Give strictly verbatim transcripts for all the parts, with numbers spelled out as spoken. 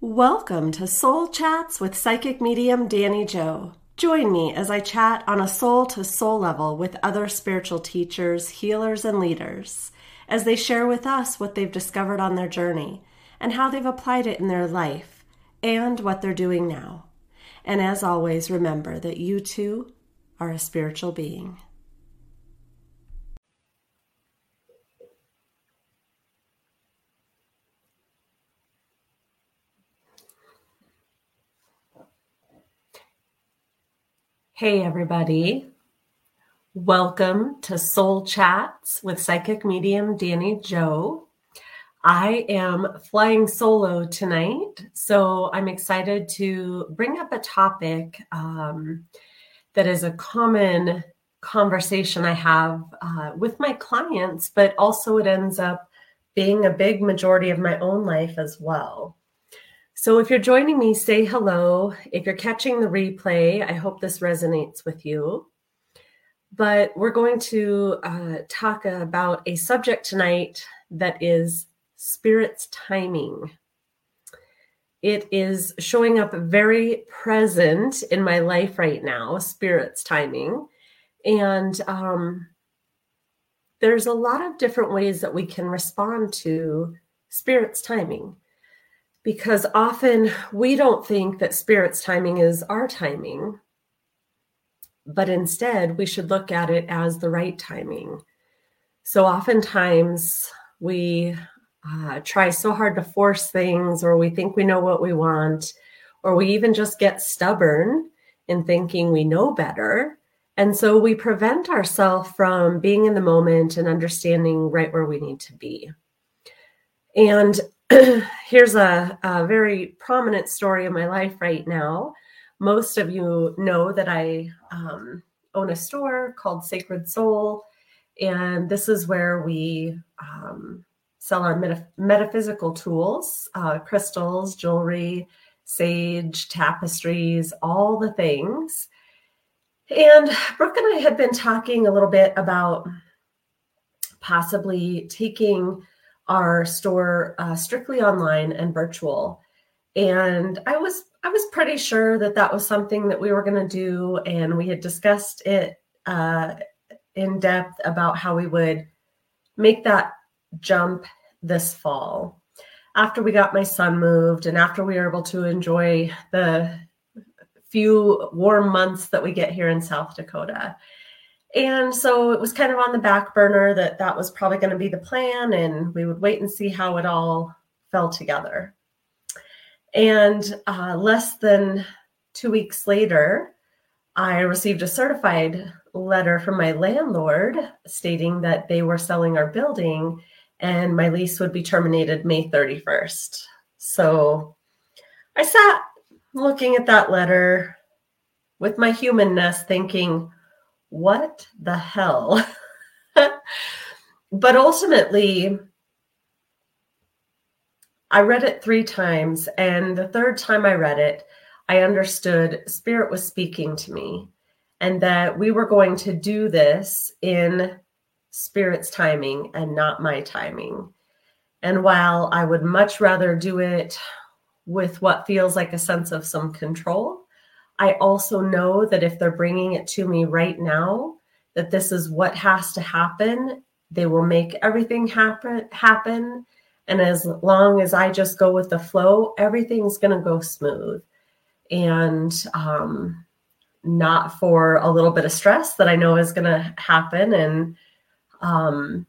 Welcome to Soul Chats with Psychic Medium Danny Jo. Join me as I chat on a soul-to-soul level with other spiritual teachers, healers, and leaders as they share with us what they've discovered on their journey and how they've applied it in their life and what they're doing now. And as always, remember that you too are a spiritual being. Hey everybody, welcome to Soul Chats with Psychic Medium Danny Jo. I am flying solo tonight, so I'm excited to bring up a topic um, that is a common conversation I have uh, with my clients, but also it ends up being a big majority of my own life as well. So if you're joining me, say hello. If you're catching the replay, I hope this resonates with you. But we're going to uh, talk about a subject tonight that is Spirit's timing. It is showing up very present in my life right now, Spirit's timing. And um, there's a lot of different ways that we can respond to Spirit's timing. Because often we don't think that Spirit's timing is our timing, but instead we should look at it as the right timing. So oftentimes we uh, try so hard to force things, or we think we know what we want, or we even just get stubborn in thinking we know better. And so we prevent ourselves from being in the moment and understanding right where we need to be. And here's a, a very prominent story in my life right now. Most of you know that I um, own a store called Sacred Soul, and this is where we um, sell our meta- metaphysical tools, uh, crystals, jewelry, sage, tapestries, all the things. And Brooke and I had been talking a little bit about possibly taking our store uh, strictly online and virtual. And I was I was pretty sure that that was something that we were going to do. And we had discussed it uh, in depth about how we would make that jump this fall. After we got my son moved and after we were able to enjoy the few warm months that we get here in South Dakota. And so it was kind of on the back burner that that was probably going to be the plan, and we would wait and see how it all fell together. And uh, less than two weeks later, I received a certified letter from my landlord stating that they were selling our building and my lease would be terminated May thirty-first. So I sat looking at that letter with my humanness thinking, what the hell? But ultimately, I read it three times, and the third time I read it, I understood Spirit was speaking to me and that we were going to do this in Spirit's timing and not my timing. And while I would much rather do it with what feels like a sense of some control, I also know that if they're bringing it to me right now, that this is what has to happen. They will make everything happen. happen. And as long as I just go with the flow, everything's going to go smooth. And um, not for a little bit of stress that I know is going to happen. And um,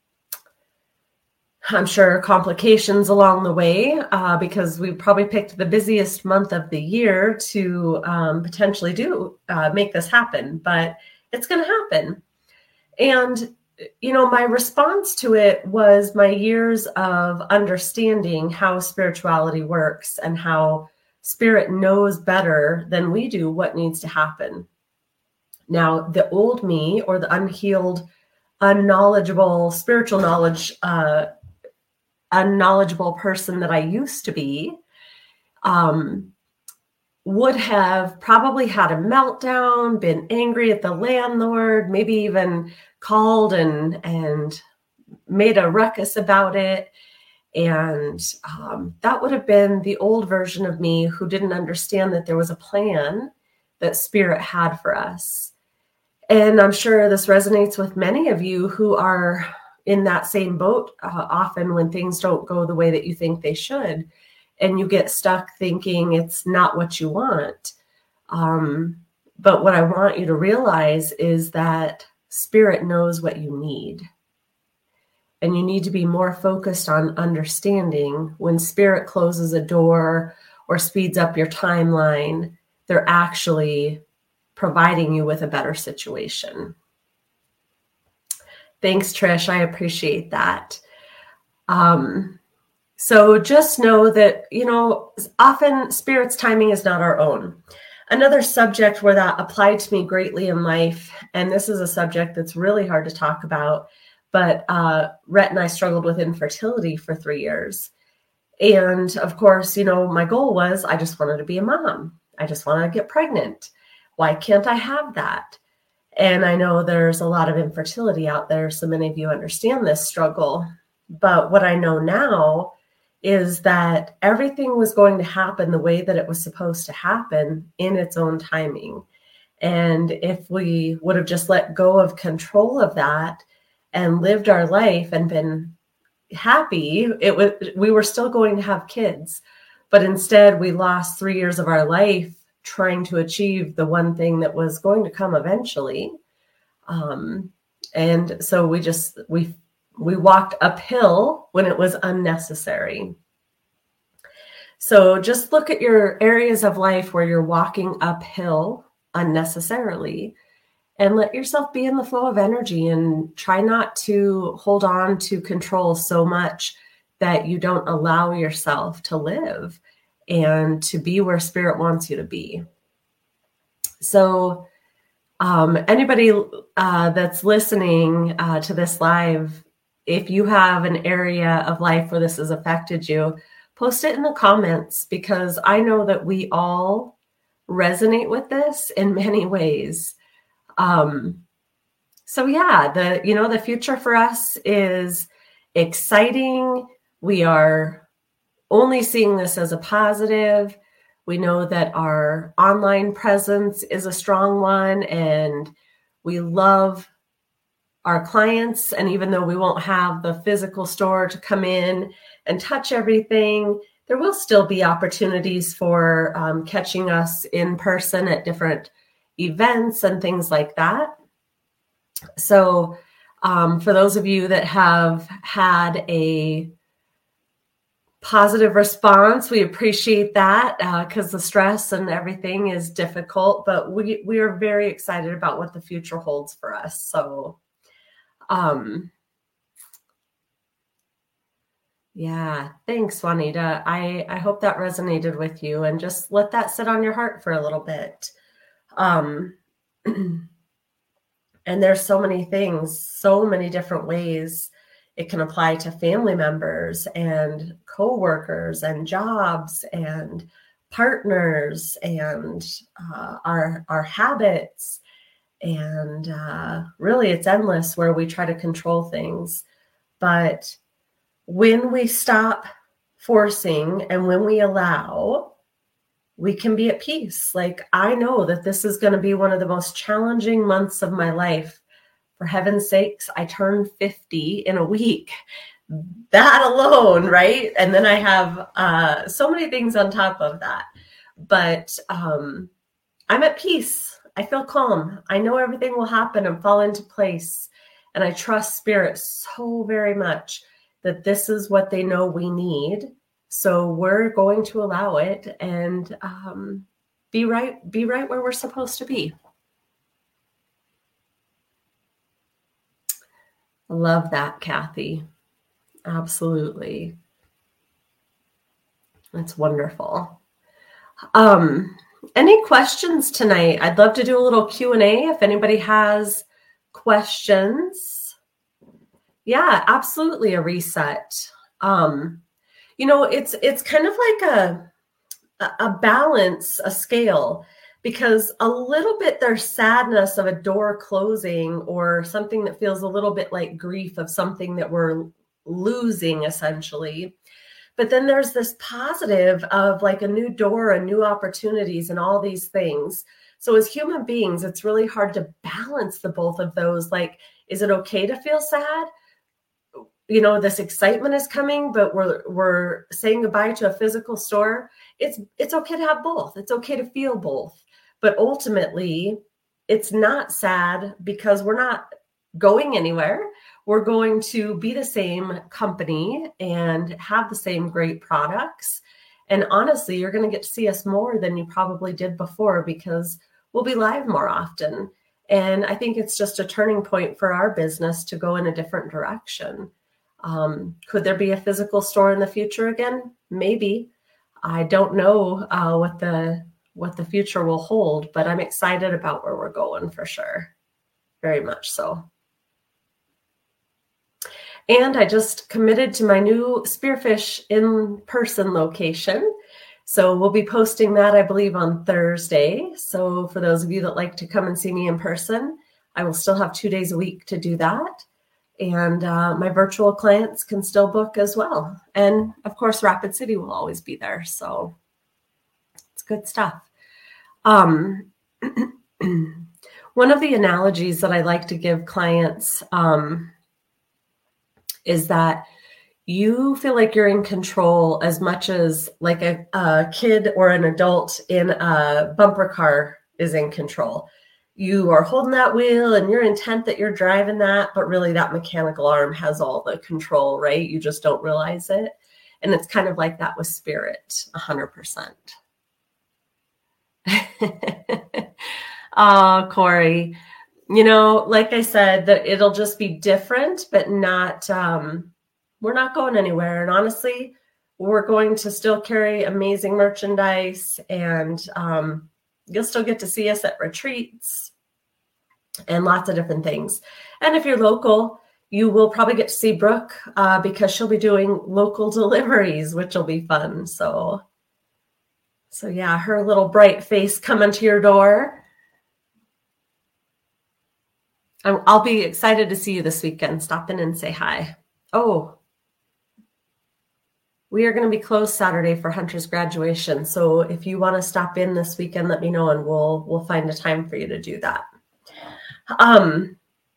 I'm sure complications along the way, uh, because we probably picked the busiest month of the year to um, potentially do uh, make this happen, but it's going to happen. And, you know, my response to it was my years of understanding how spirituality works and how Spirit knows better than we do what needs to happen. Now, the old me, or the unhealed, unknowledgeable spiritual knowledge, uh, unknowledgeable person that I used to be, um, would have probably had a meltdown, been angry at the landlord, maybe even called and, and made a ruckus about it. And um, that would have been the old version of me who didn't understand that there was a plan that Spirit had for us. And I'm sure this resonates with many of you who are in that same boat uh, often when things don't go the way that you think they should. And you get stuck thinking it's not what you want. Um, but what I want you to realize is that Spirit knows what you need. And you need to be more focused on understanding when Spirit closes a door or speeds up your timeline, they're actually providing you with a better situation. Thanks, Trish. I appreciate that. Um, so just know that, you know, often Spirit's timing is not our own. Another subject where that applied to me greatly in life, and this is a subject that's really hard to talk about, but uh, Rhett and I struggled with infertility for three years. And of course, you know, my goal was I just wanted to be a mom. I just wanted to get pregnant. Why can't I have that? And I know there's a lot of infertility out there, so many of you understand this struggle. But what I know now is that everything was going to happen the way that it was supposed to happen in its own timing. And if we would have just let go of control of that and lived our life and been happy, it was, we were still going to have kids. But instead, we lost three years of our life trying to achieve the one thing that was going to come eventually. Um, and so we just, we, we walked uphill when it was unnecessary. So just look at your areas of life where you're walking uphill unnecessarily and let yourself be in the flow of energy and try not to hold on to control so much that you don't allow yourself to live and to be where Spirit wants you to be. So um, anybody uh, that's listening uh, to this live, if you have an area of life where this has affected you, post it in the comments, because I know that we all resonate with this in many ways. Um, so yeah, the, you know, the future for us is exciting. We are only seeing this as a positive. We know that our online presence is a strong one, and we love our clients. And even though we won't have the physical store to come in and touch everything, there will still be opportunities for um, catching us in person at different events and things like that. So um, for those of you that have had a positive response, we appreciate that because uh, the stress and everything is difficult, but we, we are very excited about what the future holds for us. So um, yeah, thanks, Juanita. I, I hope that resonated with you, and just let that sit on your heart for a little bit. Um, and there's so many things, so many different ways it can apply to family members and coworkers and jobs and partners and uh, our, our habits. And uh, really, it's endless where we try to control things. But when we stop forcing and when we allow, we can be at peace. Like, I know that this is going to be one of the most challenging months of my life. For heaven's sakes, I turn fifty in a week. That alone, right? And then I have uh, so many things on top of that. But um, I'm at peace. I feel calm. I know everything will happen and fall into place. And I trust Spirit so very much that this is what they know we need. So we're going to allow it and um, be right, be right where we're supposed to be. I love that, Kathy. Absolutely. That's wonderful. Um, any questions tonight? I'd love to do a little Q and A if anybody has questions. Yeah, absolutely a reset. Um, you know, it's it's kind of like a a balance, a scale, because a little bit there's sadness of a door closing or something that feels a little bit like grief of something that we're losing essentially. But then there's this positive of like a new door and new opportunities and all these things. So as human beings, it's really hard to balance the both of those. Like, is it okay to feel sad? You know, this excitement is coming, but we're we're saying goodbye to a physical store. It's it's okay to have both. It's okay to feel both. But ultimately, it's not sad because we're not going anywhere. We're going to be the same company and have the same great products. And honestly, you're going to get to see us more than you probably did before because we'll be live more often. And I think it's just a turning point for our business to go in a different direction. Um, could there be a physical store in the future again? Maybe. I don't know uh, what the what the future will hold, but I'm excited about where we're going for sure. Very much so. And I just committed to my new Spearfish in-person location. So we'll be posting that, I believe, on Thursday. So for those of you that like to come and see me in person, I will still have two days a week to do that. And uh, my virtual clients can still book as well. And of course, Rapid City will always be there. So it's good stuff. Um, one of the analogies that I like to give clients um, is that you feel like you're in control as much as like a, a kid or an adult in a bumper car is in control. You are holding that wheel and you're intent that you're driving that, but really that mechanical arm has all the control, right? You just don't realize it. And it's kind of like that with spirit, one hundred percent. Oh, Corey, you know, like I said, that it'll just be different, but not, um, we're not going anywhere. And honestly, we're going to still carry amazing merchandise, and um, you'll still get to see us at retreats and lots of different things. And if you're local, you will probably get to see Brooke uh, because she'll be doing local deliveries, which will be fun. So, so yeah, her little bright face coming to your door. I'll be excited to see you this weekend. Stop in and say hi. Oh, we are going to be closed Saturday for Hunter's graduation. So if you want to stop in this weekend, let me know and we'll we'll find a time for you to do that. Um,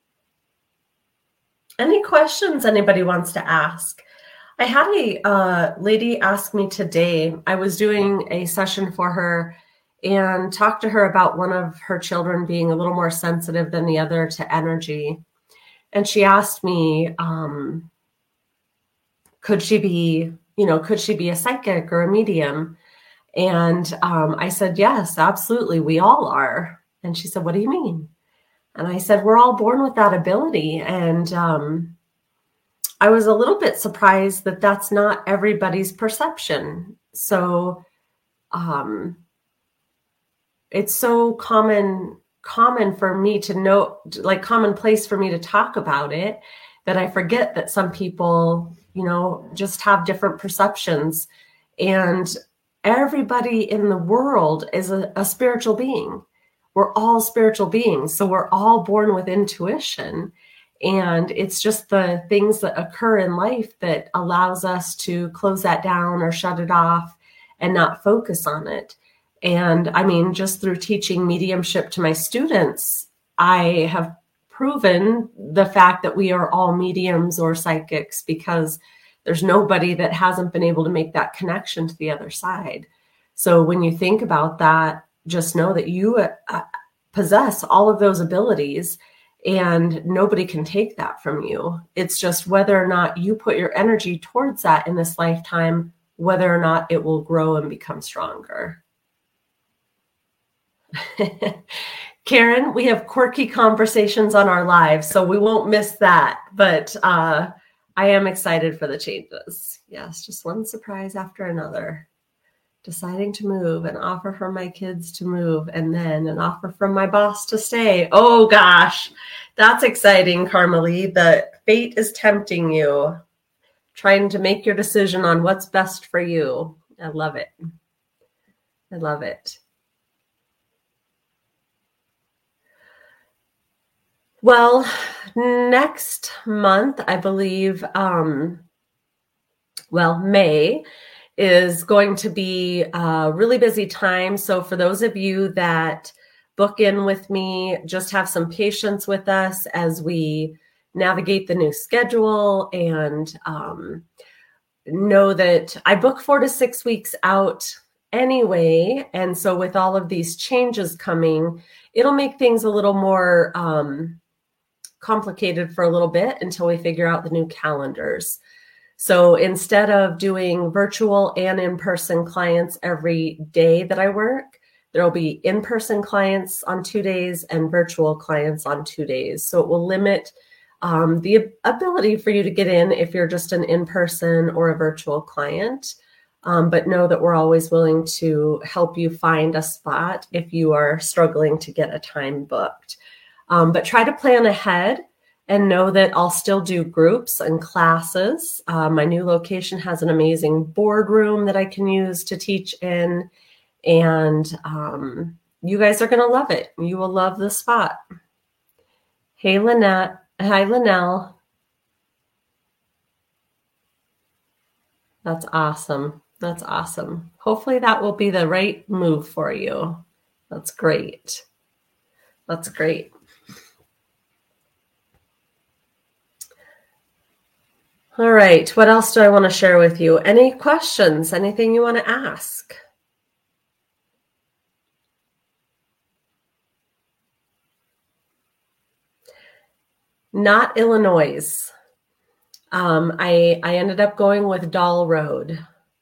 any questions anybody wants to ask? I had a uh, lady ask me today. I was doing a session for her and talked to her about one of her children being a little more sensitive than the other to energy. And she asked me, um, could she be, you know, could she be a psychic or a medium? And um, I said, yes, absolutely. We all are. And she said, what do you mean? And I said, we're all born with that ability. And um, I was a little bit surprised that that's not everybody's perception. So, um, it's so common, common for me to know, like commonplace for me to talk about it, that I forget that some people, you know, just have different perceptions. And everybody in the world is a, a spiritual being. We're all spiritual beings. So we're all born with intuition. And it's just the things that occur in life that allows us to close that down or shut it off and not focus on it. And I mean, just through teaching mediumship to my students, I have proven the fact that we are all mediums or psychics, because there's nobody that hasn't been able to make that connection to the other side. So when you think about that, just know that you uh, possess all of those abilities and nobody can take that from you. It's just whether or not you put your energy towards that in this lifetime, whether or not it will grow and become stronger. Karen, we have quirky conversations on our lives, so we won't miss that. But uh, I am excited for the changes. Yes, just one surprise after another. Deciding to move, an offer from my kids to move, and then an offer from my boss to stay. Oh gosh, that's exciting, Carmelie. The fate is tempting you, trying to make your decision on what's best for you. I love it. I love it. Well, next month, I believe um, Well, May is going to be a really busy time. So for those of you that book in with me, just have some patience with us as we navigate the new schedule, and um, know that I book four to six weeks out anyway. And so with all of these changes coming, it'll make things a little more um, complicated for a little bit until we figure out the new calendars. So instead of doing virtual and in-person clients every day that I work, there will be in-person clients on two days and virtual clients on two days. So it will limit um, the ability for you to get in if you're just an in-person or a virtual client. Um, but know that we're always willing to help you find a spot if you are struggling to get a time booked. Um, but try to plan ahead. And know that I'll still do groups and classes. Uh, my new location has an amazing boardroom that I can use to teach in. And um, you guys are going to love it. You will love the spot. Hey, Lynette. Hi, Linnell. That's awesome. That's awesome. Hopefully that will be the right move for you. That's great. That's great. All right, what else do I want to share with you? Any questions? Anything you want to ask? Not Illinois. Um, I, I ended up going with Dahl Road.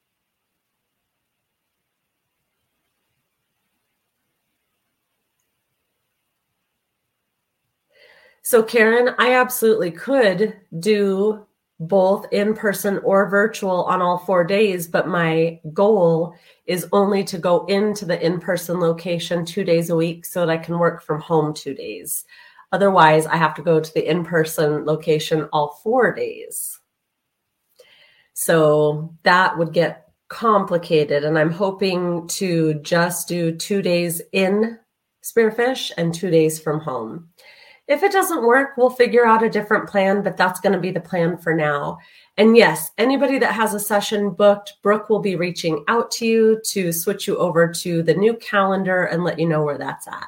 So Karen, I absolutely could do both in-person or virtual on all four days, but my goal is only to go into the in-person location two days a week so that I can work from home two days. Otherwise, I have to go to the in-person location all four days. So that would get complicated, and I'm hoping to just do two days in Spearfish and two days from home. If it doesn't work, we'll figure out a different plan, but that's going to be the plan for now. And yes, anybody that has a session booked, Brooke will be reaching out to you to switch you over to the new calendar and let you know where that's at.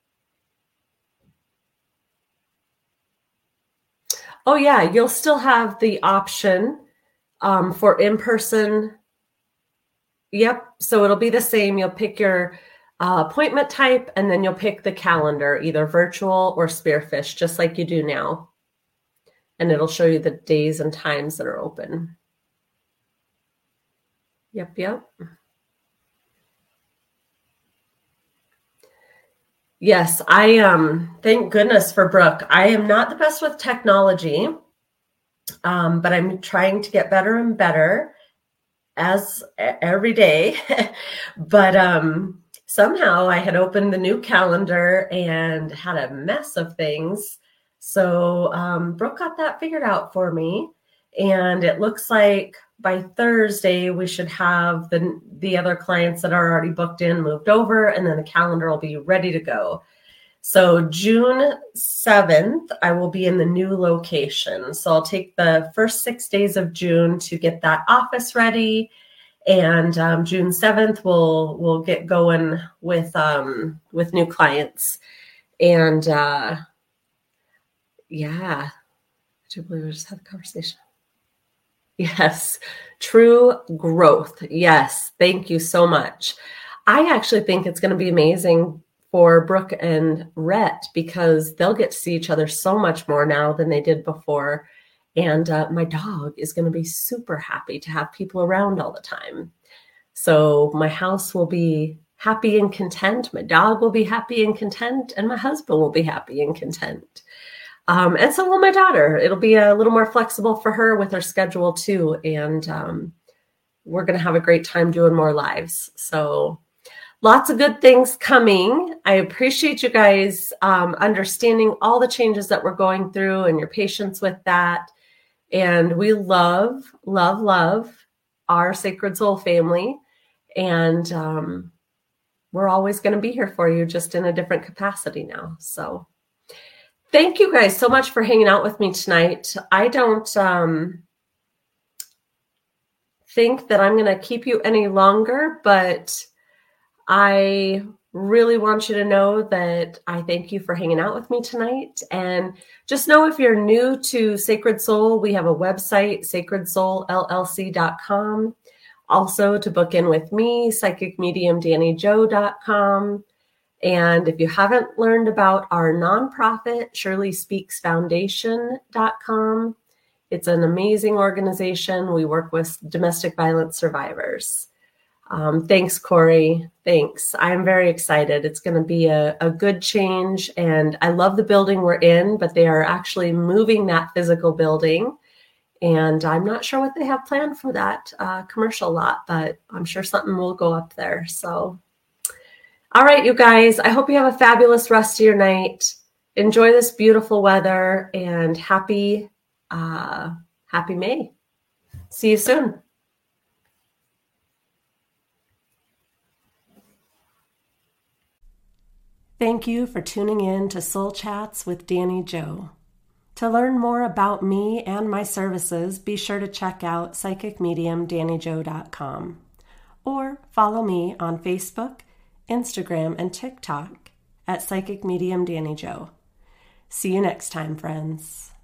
Oh yeah, you'll still have the option um, for in-person. Yep, so it'll be the same. You'll pick your Uh, appointment type, and then you'll pick the calendar, either virtual or Spearfish, just like you do now. And it'll show you the days and times that are open. Yep, yep. Yes, I um thank goodness for Brooke. I am not the best with technology, um, but I'm trying to get better and better as every day. But um somehow I had opened the new calendar and had a mess of things. So um, Brooke got that figured out for me. And it looks like by Thursday, we should have the, the other clients that are already booked in moved over, and then the calendar will be ready to go. So June seventh, I will be in the new location. So I'll take the first six days of June to get that office ready. And um, June seventh, we'll we'll get going with um, with new clients. And uh, yeah, I do believe we just had a conversation. Yes, true growth. Yes, thank you so much. I actually think it's going to be amazing for Brooke and Rhett because they'll get to see each other so much more now than they did before. And uh, my dog is going to be super happy to have people around all the time. So my house will be happy and content. My dog will be happy and content. And my husband will be happy and content. Um, and so will my daughter. It'll be a little more flexible for her with her schedule too. And um, we're going to have a great time doing more lives. So lots of good things coming. I appreciate you guys um, understanding all the changes that we're going through and your patience with that. And we love, love, love our Sacred Soul family. And um, we're always going to be here for you, just in a different capacity now. So thank you guys so much for hanging out with me tonight. I don't, um, think that I'm going to keep you any longer, but I really want you to know that I thank you for hanging out with me tonight. And just know if you're new to Sacred Soul, we have a website, sacred soul l l c dot com. Also to book in with me, psychic medium danny joe dot com. And if you haven't learned about our nonprofit, shirley speaks foundation dot com, it's an amazing organization. We work with domestic violence survivors. Um, thanks, Corey. Thanks. I'm very excited. It's going to be a, a good change. And I love the building we're in, but they are actually moving that physical building. And I'm not sure what they have planned for that uh, commercial lot, but I'm sure something will go up there. So, all right, you guys, I hope you have a fabulous rest of your night. Enjoy this beautiful weather and happy, uh, happy May. See you soon. Thank you for tuning in to Soul Chats with Danny Joe. To learn more about me and my services, be sure to check out psychic medium danny joe dot com or follow me on Facebook, Instagram, and TikTok at Psychic Medium Danny Joe. See you next time, friends.